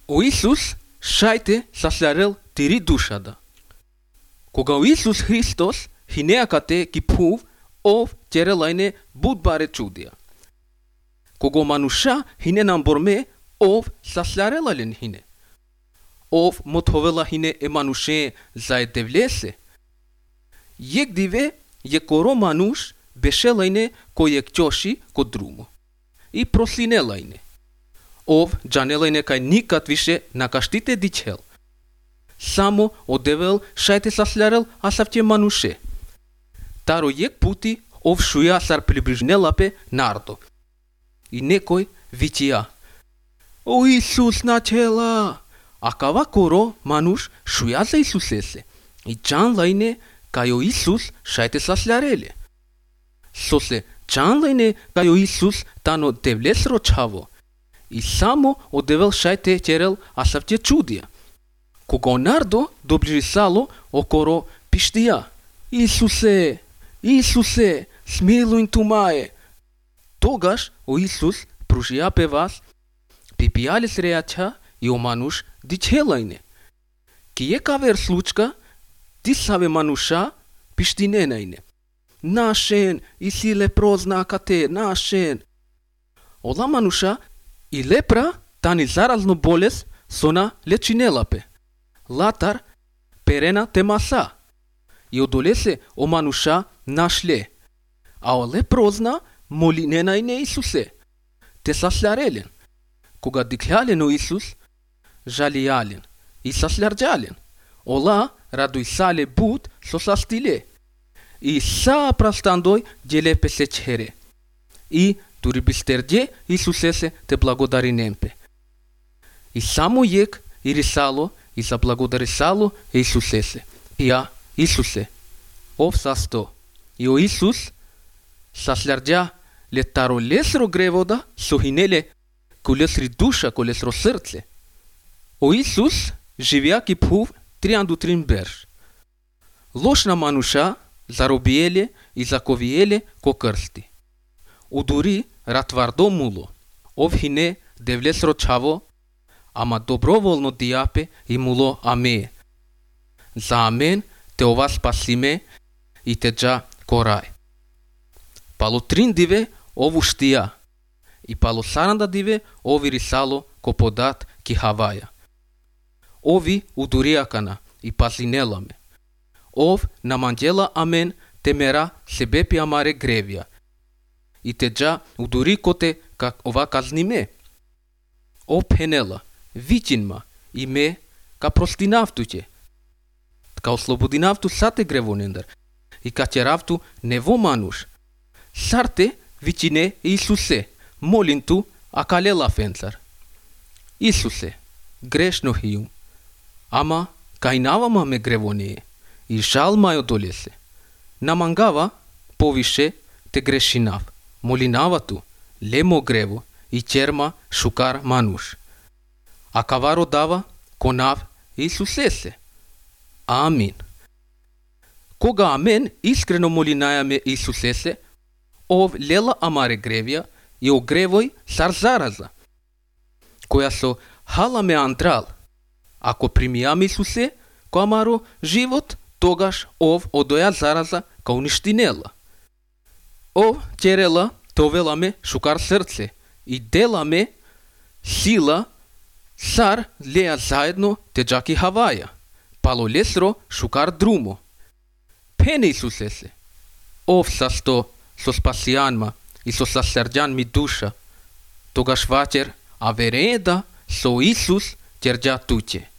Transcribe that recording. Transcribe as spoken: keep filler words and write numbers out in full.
O Isus шајте саслярел тири душада. Кога Исус Христос хинеакате ки пув ов терелајне будбаре чудија. Кога мануша хине намборме ов саслярелален хине. Ов мотовела хине е мануше заедевлесе. Јек диве је коро мануш бешелајне кој ек ќоши ко друмо. И прослинелајне. Ов джанелајне кај никад више накаштите дичел. Само одевел шајте саслярел асавте мануше. Таро јек пути ов шуја сар приближнелапе нардо. И некој вичија: О Исус начела! А кава коро мануш шуја за Исусесе. И джанлајне кај о Исус шајте сасляреле. Сосе джанлајне кај о Исус тано девлес рочаво. И само одевел шајте терел асавте чудија. Кога нардо доближисало окоро пиштија: Исусе, Исусе, смилуј тумае. Тогаш о Исус пружијапе вас, пипијалес реача и о мануш дичелајне. Ки е кавер случка, дисаве мануша пиштиненајне. Нашен, и си лепрозна кате, нашен. Ола мануша и лепра тани заразно болест сона лечинелапе. Латар перена темаса. И одолесе о мануша нашле. А о лепрозна молиненајне Исусе. Те саслярелен. Кога диклялен о Исус, жалијален и саслярджален. Ола радујсале буд со састиле. И са прастандој делепе се чере. И дури бистердje Исусесе те благодаринемпе. И само јек ирисало и заблагодарисало Исусесе. Ја, Исусе, ов састо. И о Исус саслярджа летаро лесро гревода сохинеле колесри душа, колесро срце. О Исус живеа ки пув трианду трин берш. Лошна мануша заробиеле и заковиеле ко крсти. Удури ратвардо муло. Ов хине девлесро чаво, ама доброволно дијапе и муло аме. За амен те ова спасиме и те джа корај. Пало трин диве ову штија. И пало саранда диве ови рисало ко подат ки Хаваја. Ови удуриакана и пазинеламе. Ов наманџела амен темера себепи амаре гревија. И те джа удури коте как ова казниме. О пенела, вичинма и ме ка простинавтуќе. Ка ослободинавту сате гревонендар. И ка черавту нево мануш. Сарте вичине Исусе, молинту акалела фенцар. Исусе, грешно хијум. Ама кајнавама ме гревонее. И жал мај одолесе. Намангава повише те грешинав. Молинавату, лемо грево и черма шукар мануш. А каваро дава конав Исусесе. Амин. Кога амен искрено молинајаме Исусесе, ов лела амаре гревија и о гревој сар зараза, која со халаме андрал. Ако примијаме Исусе, ко амаро живот, тогаш ов одоја зараза ка уништинела. Ов черела товеламе шукар срце и деламе сила сар леа заедно те джаки Хаваја. Пало лесро шукар друмо. Пене Исусесе. Ов састо со спасијанма и со сасерџан ми душа. Тогаш вачер авереда со Исус ќерџа туќе.